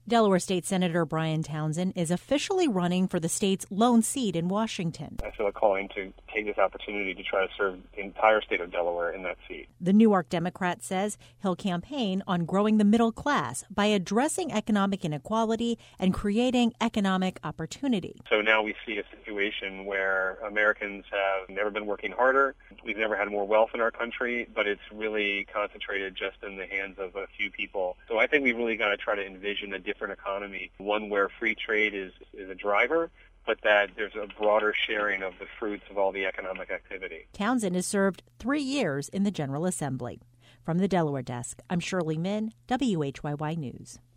Delaware State Senator Brian Townsend is officially running for the state's lone seat in Washington. I feel a calling to take this opportunity to try to serve the entire state of Delaware in that seat. The Newark Democrat says he'll campaign on growing the middle class by addressing economic inequality and creating economic opportunity. So now we see a situation where Americans have never been working harder. We've never had more wealth in our country, but it's really concentrated just in the hands of a few people. So I think we really got to try to envision a different economy, one where free trade is a driver, but that there's a broader sharing of the fruits of all the economic activity. Townsend has served 3 years in the General Assembly. From the Delaware desk, I'm Shirley Min, WHYY News.